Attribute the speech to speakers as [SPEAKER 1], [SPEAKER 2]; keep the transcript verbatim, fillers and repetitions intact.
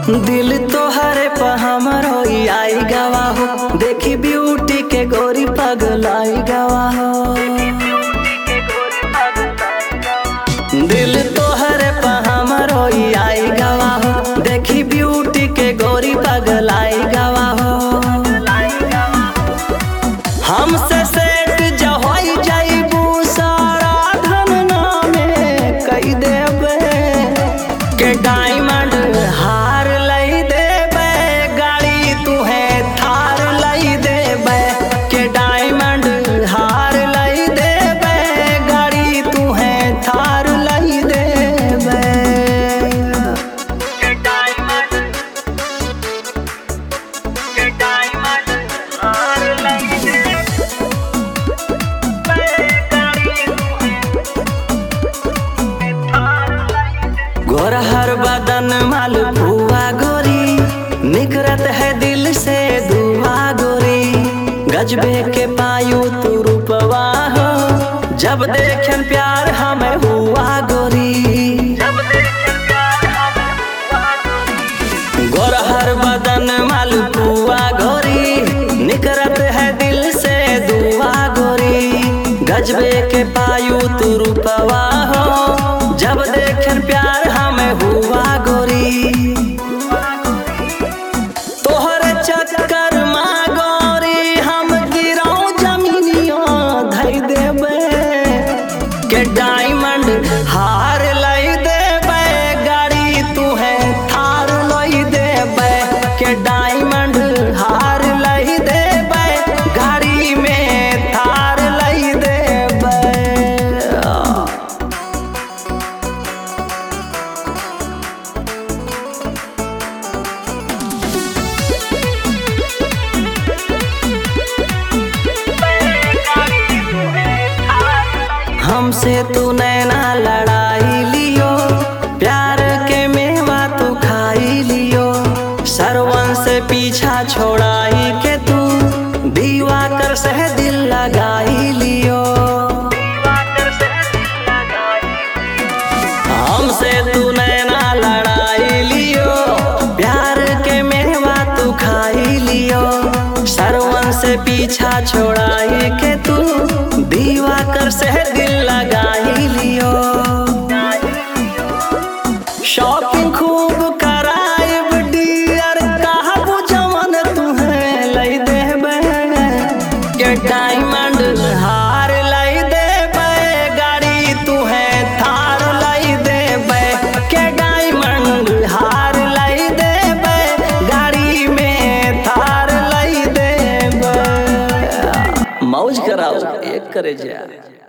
[SPEAKER 1] दिल तोहरे पे हमर होई आई गवा हो, देखी ब्यूटी के गोरी पगलाई गवा हो। दिल तोहरे पे हमर होई आई गवा हो, देखी ब्यूटी के गोरी पगलाई गवा हो। हमसे सेट जो होई जाइबू सारा धन नामे कई देबे के डायमंड हार लई देबे, गाड़ी तुहे थार लई देबे के डायमंड हार लई देबे, गाड़ी तुहे थार लई देबे के डायमंड के डायमंड हार लई देबे। गोरहर बदन मालपुआ गोरी, निकरत है दिल से दुआ गोरी। गजबे के पायू तू रूपवा हो, जब देखें प्यार हमें हुआ गोरी। गोरहर बदन मालपुआ गोरी, निकरत है दिल से दुआ गोरी। गजबे के पायू तू रूपवा हो, जब देखें प्यार हमें हुआ गोरी। तोहरे चक्कर माँ गोरी हम गिराऊं जमीनिया धई देबे के डायमंड हार लई देबे, गाड़ी तुहे थार लई देबे के डायमंड हार लई देबे, गाड़ी में थार लई देबे। हमसे तू नैना लड़ाई लियो, प्यार के मेवा तू खाई लियो। सरवन से पीछा छोड़ाई के तू, दीवा कर से दिल लगाई लियो। हमसे तू नैना लड़ाई लियो, प्यार के मेवा तू खाई लियो। सरवन से पीछा छोड़ाई के तू, दीवा कर से दिल लगाई लियो। शॉपिंग खूब कराइब डियर, कहबू जवन तुहे लई देबे के डायमंड हार लई देबे, गाड़ी तुहे थार लई देबे के डायमंड हार लई देबे, गाड़ी में थार लई देबे। मौज कराओ एक करे जा।